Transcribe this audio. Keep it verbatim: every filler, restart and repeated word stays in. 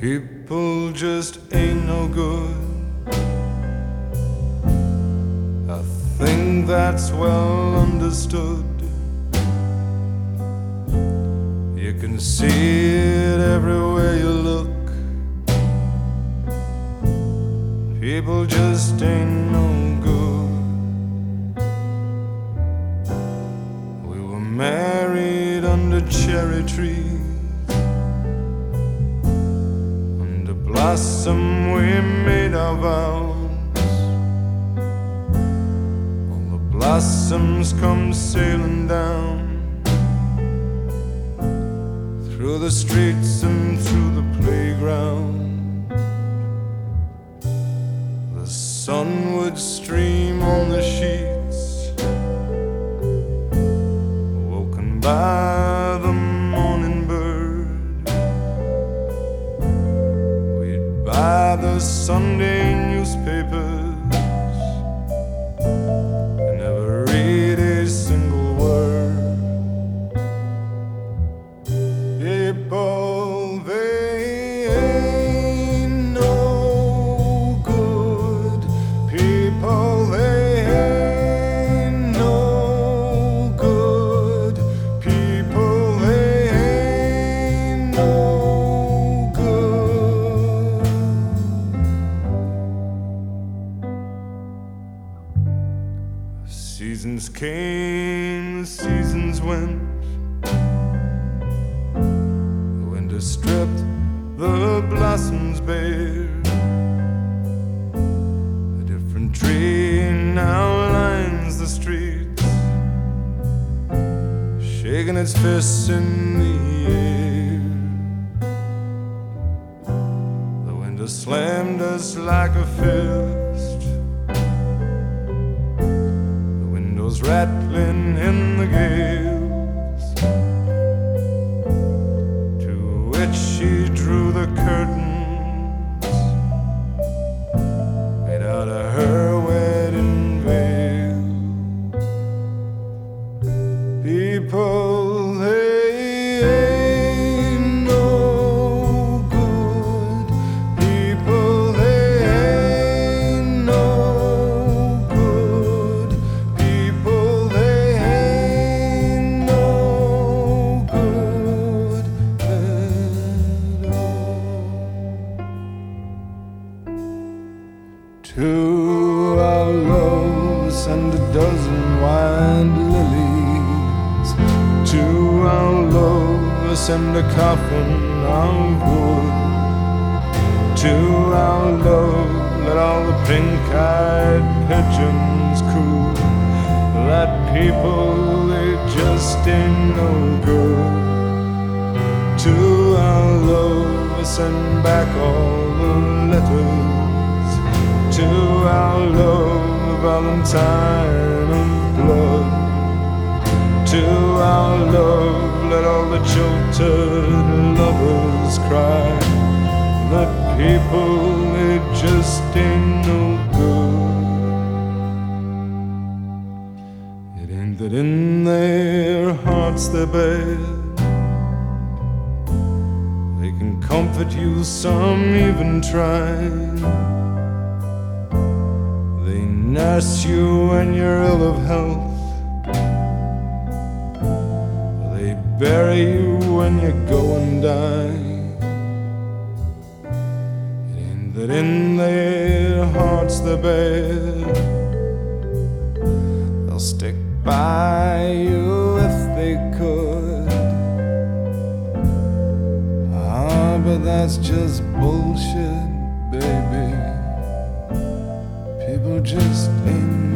People just ain't no good. I think that's well understood. You can see it everywhere you look. People just ain't no good. We were married under cherry trees, under blossom we made our vows. All the blossoms come sailing down through the streets and through the playground. The sun would stream on the sheets, woken by the morning bird. We'd buy the Sunday newspapers and never read a single word. People, they ain't no good. People, they ain't no good. People, they ain't no good. Seasons came, seasons went. Stripped the blossoms bare. A different tree now lines the streets, shaking its fists in the air. The window slammed us like a fist, the windows rattling in the gale. She drew the curtains made out of her wedding veil. People, they ain't no good. People, they ain't no good. People, they ain't no good. To our love send a dozen white lilies. To our love send a coffin of wood. To our love let all the pink-eyed pigeons coo. That people, they just ain't no good. To our love send back all the letters. To our love, Valentine of blood. To our love, let all the jilted lovers cry. That people, they just ain't no good. It ain't that in their hearts they're bad. They can comfort you, some even try. Nurse you when you're ill of health. They bury you when you go and die. It ain't that in their hearts they're bad. They'll stick by you if they could. Ah, but that's just bullshit, baby. People just ain't